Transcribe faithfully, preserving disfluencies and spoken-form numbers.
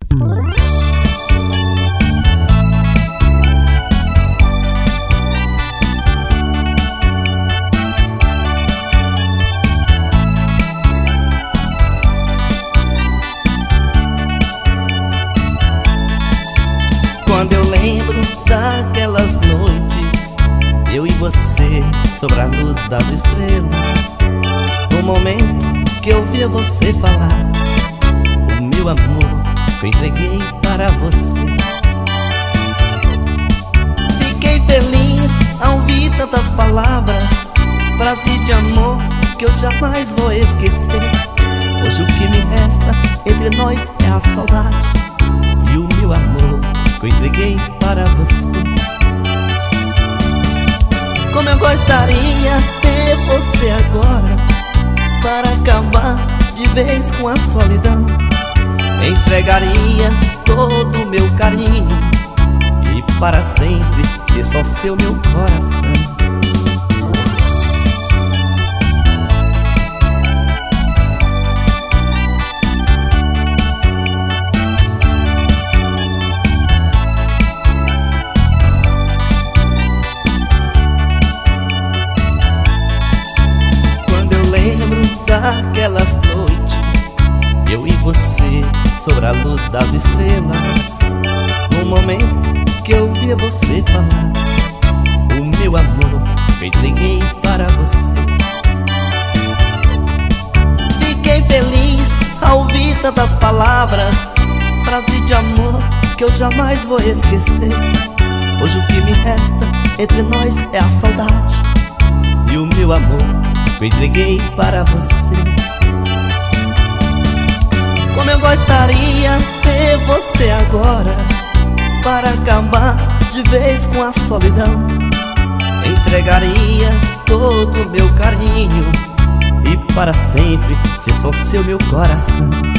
Quando eu lembro daquelas noites, eu e você sobre a luz das estrelas, no momento que eu via você falar o meu amor que eu entreguei para você. Fiquei feliz ao ouvir tantas palavras, frase de amor que eu jamais vou esquecer. Hoje o que me resta entre nós é a saudade e o meu amor que eu entreguei para você. Como eu gostaria ter você agora, para acabar de vez com a solidão. Entregaria todo o meu carinho e para sempre ser só seu meu coração. Daquelas noites, eu e você sobre a luz das estrelas, no momento que eu via você falar o meu amor que eu entreguei para você. Fiquei feliz ao ouvir tantas palavras, frase de amor que eu jamais vou esquecer. Hoje o que me resta entre nós é a saudade e o meu amor que eu entreguei para você. Como eu gostaria ter você agora, para acabar de vez com a solidão. Entregaria todo o meu carinho e para sempre ser só seu meu coração.